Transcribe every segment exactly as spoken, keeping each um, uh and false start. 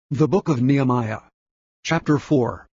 The Book of Nehemiah, chapter four.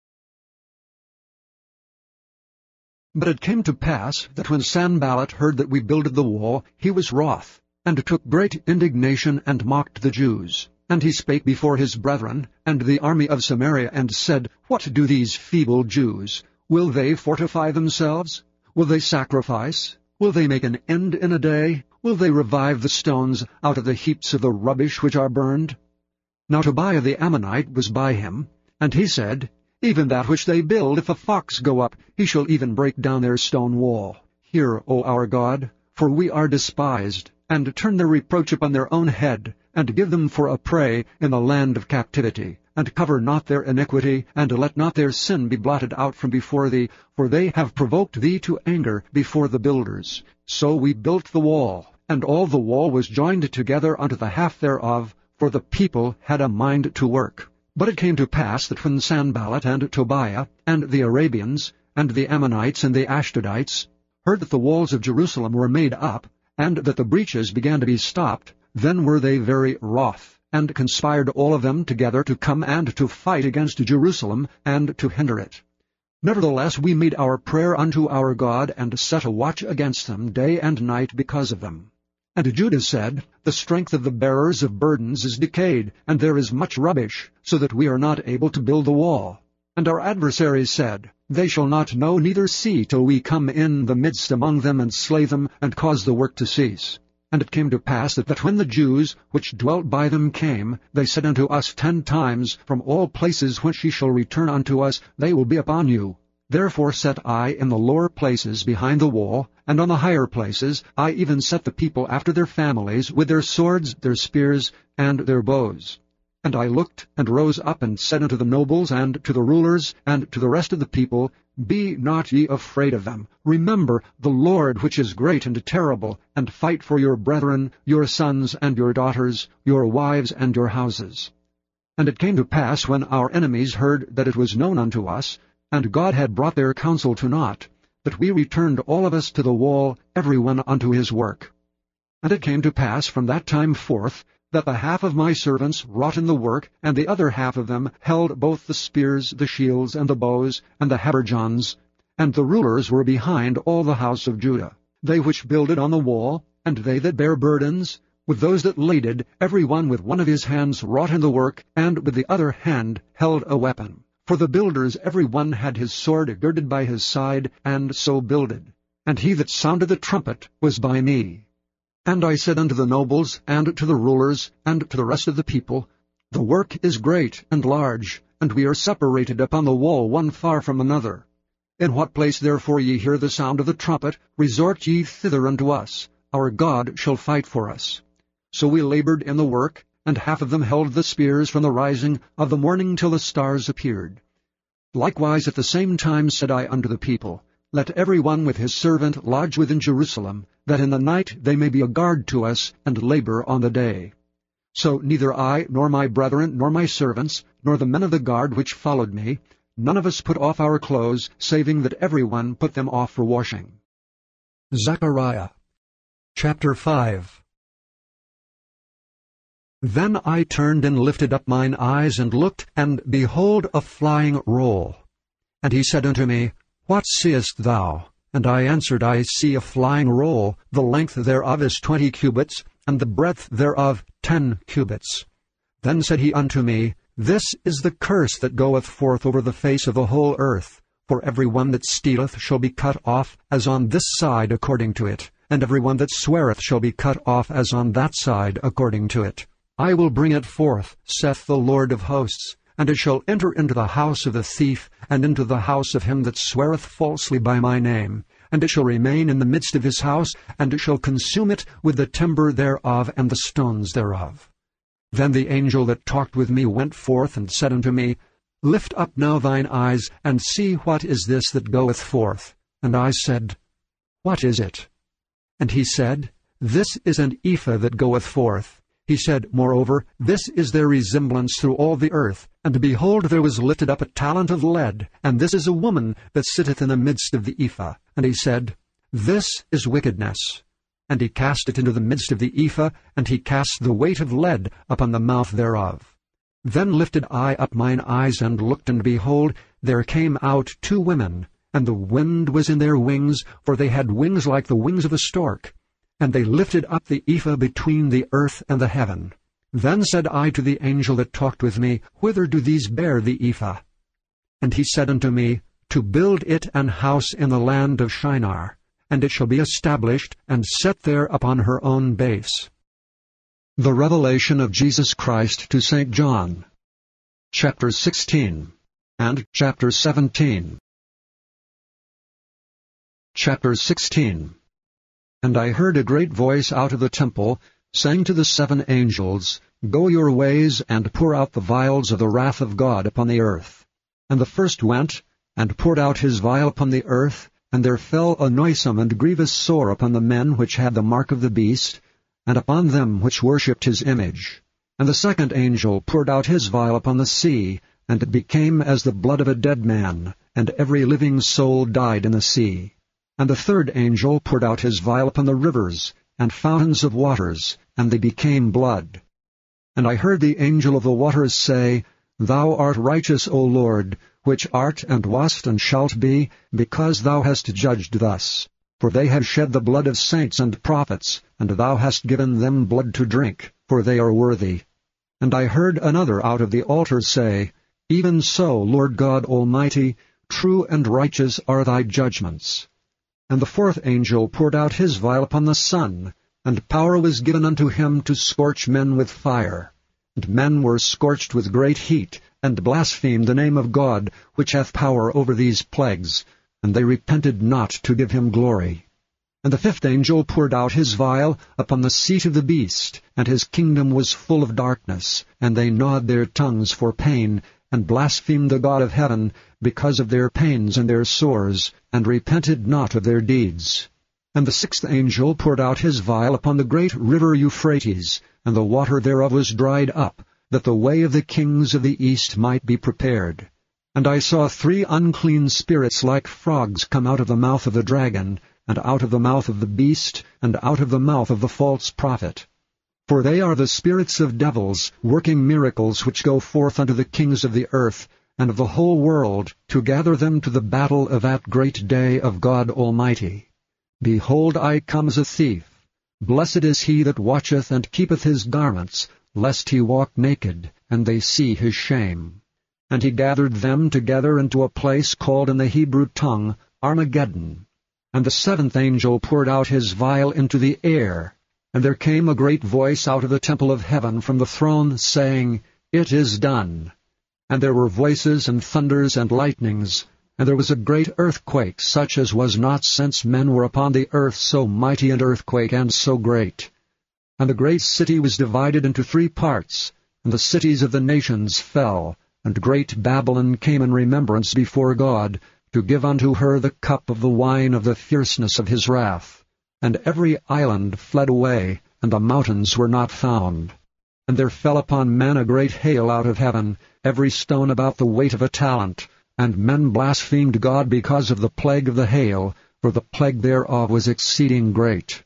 But it came to pass that when Sanballat heard that we builded the wall, he was wroth, and took great indignation, and mocked the Jews. And he spake before his brethren, and the army of Samaria, and said, What do these feeble Jews? Will they fortify themselves? Will they sacrifice? Will they make an end in a day? Will they revive the stones out of the heaps of the rubbish which are burned? Now Tobiah the Ammonite was by him, and he said, Even that which they build, if a fox go up, he shall even break down their stone wall. Hear, O our God, for we are despised, and turn their reproach upon their own head, and give them for a prey in the land of captivity, and cover not their iniquity, and let not their sin be blotted out from before thee, for they have provoked thee to anger before the builders. So we built the wall, and all the wall was joined together unto the half thereof, for the people had a mind to work. But it came to pass that when Sanballat and Tobiah, and the Arabians, and the Ammonites, and the Ashdodites, heard that the walls of Jerusalem were made up, and that the breaches began to be stopped, then were they very wroth, and conspired all of them together to come and to fight against Jerusalem, and to hinder it. Nevertheless we made our prayer unto our God, and set a watch against them day and night because of them. And Judah said, The strength of the bearers of burdens is decayed, and there is much rubbish, so that we are not able to build the wall. And our adversaries said, They shall not know neither see till we come in the midst among them, and slay them, and cause the work to cease. And it came to pass that, that when the Jews which dwelt by them came, they said unto us ten times, From all places whence ye shall return unto us, they will be upon you. Therefore set I in the lower places behind the wall, and on the higher places I even set the people after their families, with their swords, their spears, and their bows. And I looked, and rose up, and said unto the nobles, and to the rulers, and to the rest of the people, Be not ye afraid of them. Remember the Lord which is great and terrible, and fight for your brethren, your sons and your daughters, your wives and your houses. And it came to pass, when our enemies heard that it was known unto us, and God had brought their counsel to naught, that we returned all of us to the wall, every one unto his work. And it came to pass from that time forth, that the half of my servants wrought in the work, and the other half of them held both the spears, the shields, and the bows, and the habergeons, and the rulers were behind all the house of Judah, they which builded on the wall, and they that bare burdens, with those that laded, every one with one of his hands wrought in the work, and with the other hand held a weapon. For the builders every one had his sword girded by his side, and so builded. And he that sounded the trumpet was by me. And I said unto the nobles, and to the rulers, and to the rest of the people, The work is great and large, and we are separated upon the wall one far from another. In what place therefore ye hear the sound of the trumpet, resort ye thither unto us. Our God shall fight for us. So we labored in the work, and half of them held the spears from the rising of the morning till the stars appeared. Likewise at the same time said I unto the people, Let every one with his servant lodge within Jerusalem, that in the night they may be a guard to us, and labor on the day. So neither I, nor my brethren, nor my servants, nor the men of the guard which followed me, none of us put off our clothes, saving that every one put them off for washing. Zechariah chapter five. Then I turned and lifted up mine eyes, and looked, and behold a flying roll. And he said unto me, What seest thou? And I answered, I see a flying roll, the length thereof is twenty cubits, and the breadth thereof ten cubits. Then said he unto me, This is the curse that goeth forth over the face of the whole earth. For every one that stealeth shall be cut off, as on this side according to it, and every one that sweareth shall be cut off, as on that side according to it. I will bring it forth, saith the Lord of hosts, and it shall enter into the house of the thief, and into the house of him that sweareth falsely by my name. And it shall remain in the midst of his house, and it shall consume it with the timber thereof and the stones thereof. Then the angel that talked with me went forth, and said unto me, Lift up now thine eyes, and see what is this that goeth forth. And I said, What is it? And he said, This is an ephah that goeth forth. He said, Moreover, this is their resemblance through all the earth. And behold, there was lifted up a talent of lead, and this is a woman that sitteth in the midst of the ephah. And he said, This is wickedness. And he cast it into the midst of the ephah, and he cast the weight of lead upon the mouth thereof. Then lifted I up mine eyes, and looked, and behold, there came out two women, and the wind was in their wings, for they had wings like the wings of a stork. And they lifted up the ephah between the earth and the heaven. Then said I to the angel that talked with me, Whither do these bear the ephah? And he said unto me, To build it an house in the land of Shinar, and it shall be established, and set there upon her own base. The Revelation of Jesus Christ to Saint John, Chapter sixteen, and Chapter seventeen. Chapter sixteen. And I heard a great voice out of the temple, saying to the seven angels, Go your ways, and pour out the vials of the wrath of God upon the earth. And the first went, and poured out his vial upon the earth, and there fell a noisome and grievous sore upon the men which had the mark of the beast, and upon them which worshipped his image. And the second angel poured out his vial upon the sea, and it became as the blood of a dead man, and every living soul died in the sea. And the third angel poured out his vial upon the rivers, and fountains of waters, and they became blood. And I heard the angel of the waters say, Thou art righteous, O Lord, which art and wast and shalt be, because thou hast judged thus. For they have shed the blood of saints and prophets, and thou hast given them blood to drink, for they are worthy. And I heard another out of the altar say, Even so, Lord God Almighty, true and righteous are thy judgments. And the fourth angel poured out his vial upon the sun, and power was given unto him to scorch men with fire. And men were scorched with great heat, and blasphemed the name of God, which hath power over these plagues, and they repented not to give him glory. And the fifth angel poured out his vial upon the seat of the beast, and his kingdom was full of darkness, and they gnawed their tongues for pain, and blasphemed the God of heaven, because of their pains and their sores, and repented not of their deeds. And the sixth angel poured out his vial upon the great river Euphrates, and the water thereof was dried up, that the way of the kings of the east might be prepared. And I saw three unclean spirits like frogs come out of the mouth of the dragon, and out of the mouth of the beast, and out of the mouth of the false prophet. For they are the spirits of devils, working miracles which go forth unto the kings of the earth, and of the whole world, to gather them to the battle of that great day of God Almighty. Behold, I come as a thief. Blessed is he that watcheth and keepeth his garments, lest he walk naked, and they see his shame. And he gathered them together into a place called in the Hebrew tongue Armageddon. And the seventh angel poured out his vial into the air. And there came a great voice out of the temple of heaven from the throne, saying, It is done. And there were voices and thunders and lightnings, and there was a great earthquake, such as was not since men were upon the earth, so mighty an earthquake and so great. And the great city was divided into three parts, and the cities of the nations fell, and great Babylon came in remembrance before God, to give unto her the cup of the wine of the fierceness of his wrath. And every island fled away, and the mountains were not found. And there fell upon men a great hail out of heaven, every stone about the weight of a talent. And men blasphemed God because of the plague of the hail, for the plague thereof was exceeding great.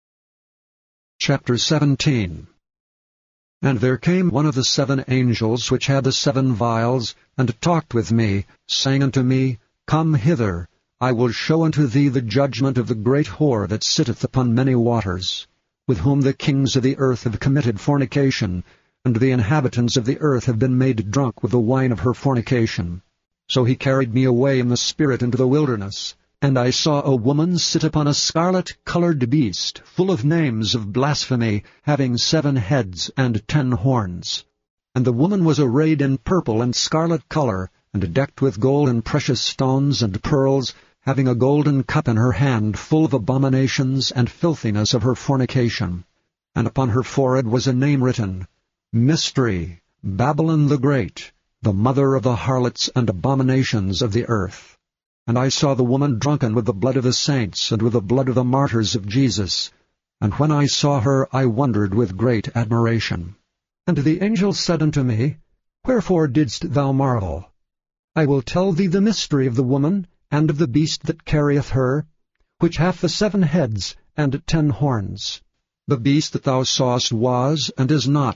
Chapter seventeen. And there came one of the seven angels which had the seven vials, and talked with me, saying unto me, Come hither, I will show unto thee the judgment of the great whore that sitteth upon many waters, with whom the kings of the earth have committed fornication, and the inhabitants of the earth have been made drunk with the wine of her fornication. So he carried me away in the spirit into the wilderness, and I saw a woman sit upon a scarlet-colored beast, full of names of blasphemy, having seven heads and ten horns. And the woman was arrayed in purple and scarlet color, and decked with gold and precious stones and pearls, having a golden cup in her hand, full of abominations and filthiness of her fornication. And upon her forehead was a name written, Mystery, Babylon the Great, the mother of the harlots and abominations of the earth. And I saw the woman drunken with the blood of the saints, and with the blood of the martyrs of Jesus. And when I saw her, I wondered with great admiration. And the angel said unto me, Wherefore didst thou marvel? I will tell thee the mystery of the woman, and of the beast that carrieth her, which hath the seven heads and ten horns. The beast that thou sawest was, and is not,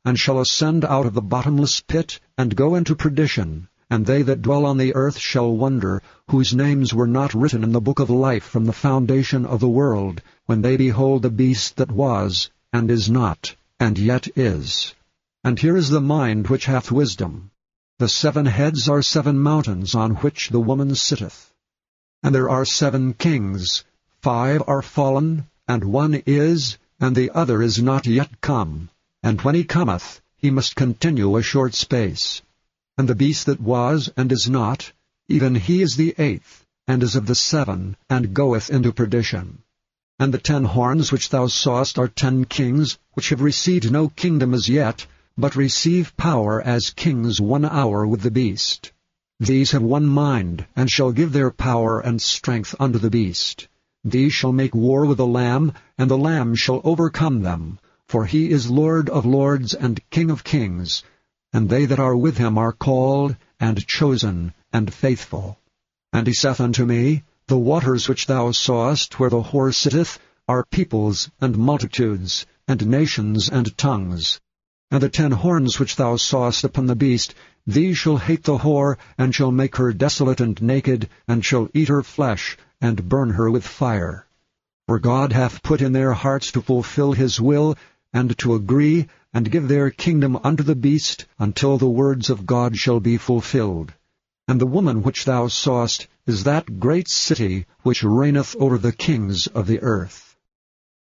and shall ascend out of the bottomless pit, and go into perdition. And they that dwell on the earth shall wonder, whose names were not written in the book of life from the foundation of the world, when they behold the beast that was, and is not, and yet is. And here is the mind which hath wisdom. The seven heads are seven mountains on which the woman sitteth. And there are seven kings, five are fallen, and one is, and the other is not yet come. And when he cometh, he must continue a short space. And the beast that was, and is not, even he is the eighth, and is of the seven, and goeth into perdition. And the ten horns which thou sawest are ten kings, which have received no kingdom as yet, but receive power as kings one hour with the beast. These have one mind, and shall give their power and strength unto the beast. These shall make war with the Lamb, and the Lamb shall overcome them. For he is Lord of lords and King of kings, and they that are with him are called, and chosen, and faithful. And he saith unto me, The waters which thou sawest where the whore sitteth are peoples, and multitudes, and nations, and tongues. And the ten horns which thou sawest upon the beast, these shall hate the whore, and shall make her desolate and naked, and shall eat her flesh, and burn her with fire. For God hath put in their hearts to fulfill his will, and to agree, and give their kingdom unto the beast, until the words of God shall be fulfilled. And the woman which thou sawest is that great city which reigneth over the kings of the earth.